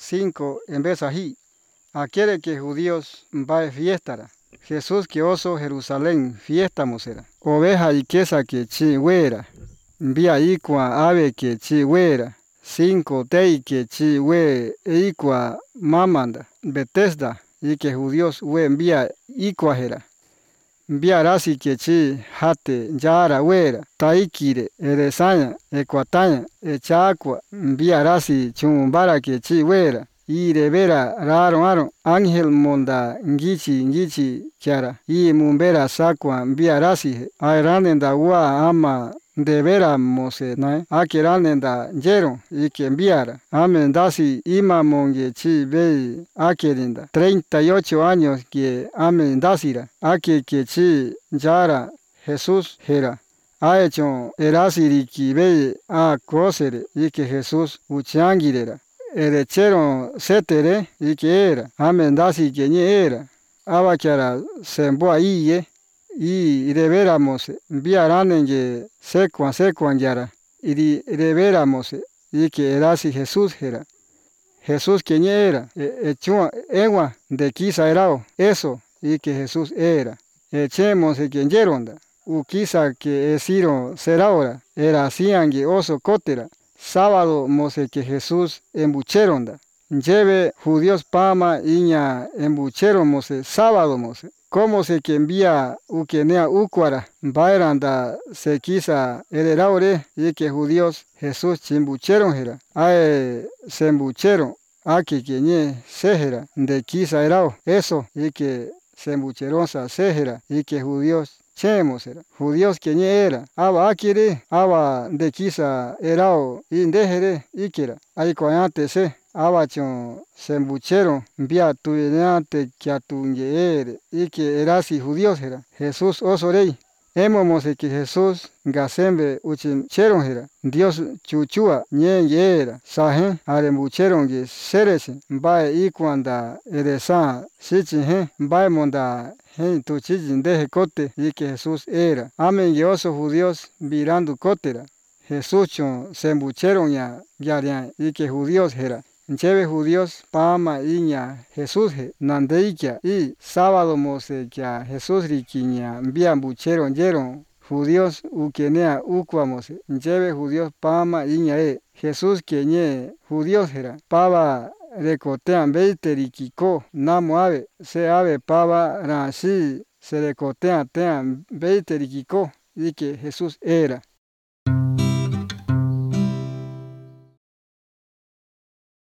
5 en vez ají. Aquel que judíos va fiesta. Jesús que oso Jerusalén fiesta mosera. Oveja y quesa que chihuera. Vía icua ave que chihuera. 5 tei que chihue icua mamanda. Bethesda y que judíos we envía icuajera. Vía rasi que chi jate yara huera. Taikire eresaña ecuataña echacua. Vía rasi chumbara que chihuera. Y de vera raro ángel monda ngichi kiara y mumbera sacua via rasi airanenda wa ama de vera mose no akeranenda yero y que enviara amendasi ima monge chi ve akerinda 38 años que amendasira ake que chi yara Jesús era ha hecho erasiri ki ve a cosere y que Jesús uchangirera Erechero setere y que era, amendasi que ni era, abacara semboa iye, y reveramos, viaranenge secuan yara, y reveramos, y que era si Jesús era. Jesús que ni era, echua, ewa, de quizá era, eso, y que Jesús era. Echemos que yeronda, u quizá que esiro será ahora, era asiangue oso cotera. Sábado mose que Jesús embucheronda. Lleve judíos pama iña embucheron mose sábado mose. Como se que envía ukenea ucuara. Bairanda se quisa ereraure y que judíos Jesús chimbucheron jera. Ae se embucheron. Aquí que ñe sejera de quisa erao. Eso y que se embucheron sa sejera y que judíos chemos era. Judíos que ni era. Aba akire, aba de quisa erao indejere ikera. Ahí coyante se. Aba chon se embucheron. Via tuyenante que atunyeere. Y que era si judíos era. Jesús oso rey. Hemos que Jesús gasembe uchincheron era. Dios chuchua ñe era. Sajen arembucheron que serese. Bae y cuanda eresa sichin bae monda tu chichin deje cote y que Jesús era. Amén y oso judíos virando cotera. Jesús chon se embucheron ya y que judíos era. Cheve judíos pama iña Jesús nandeikia y sábado mose que a Jesús riquiña envían bucheron yeron judíos ukenea ucuamose. Cheve judíos pama iña Jesús que ñe judíos era. Pava recotean veite riquico namo ave se ave pava rashi se recotean tean veite riquico y que Jesús era.